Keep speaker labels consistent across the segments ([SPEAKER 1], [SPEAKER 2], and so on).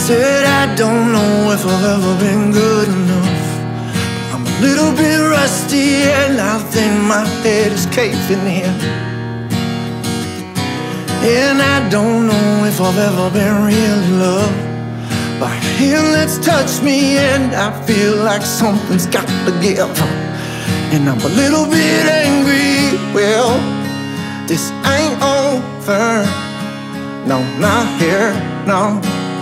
[SPEAKER 1] Said I don't know if I've ever been good enough. I'm a little bit rusty and I think my head is caving in. And I don't know if I've ever been really loved by a hand that's touched me, and I feel like something's got to give. And I'm a little bit angry. Well, this ain't over. No, not here, no.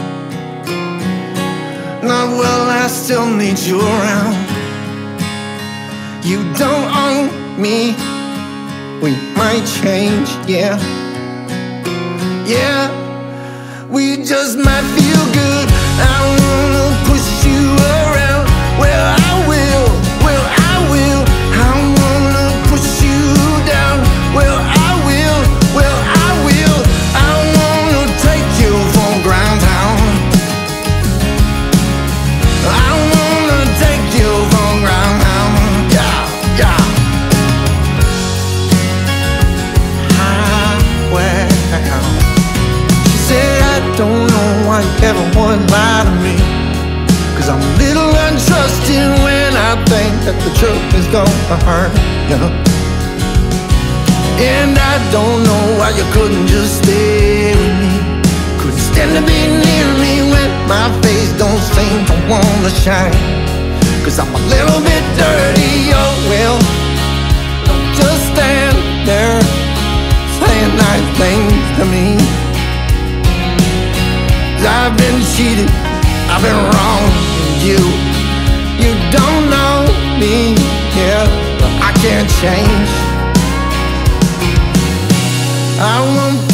[SPEAKER 1] Not well, I still need you around. You don't own me. We might change, yeah. Yeah, we just might feel good. I wanna push you around. Well, I will, well, I will. I wanna push you down. Well, I will, well, I will. I wanna take you from ground down. I wanna take you from ground down. Yeah, yeah. Highway. I don't know why you ever would lie to me, 'cause I'm a little untrusting when I think that the truth is gonna hurt you. And I don't know why you couldn't just stay with me. Couldn't stand to be near me when my face don't seem to wanna shine. 'Cause I'm a little bit dirty, oh well. Don't just stand there saying nice things to me. I've been cheated, I've been wrong. You don't know me, yeah, but I can't change. I won't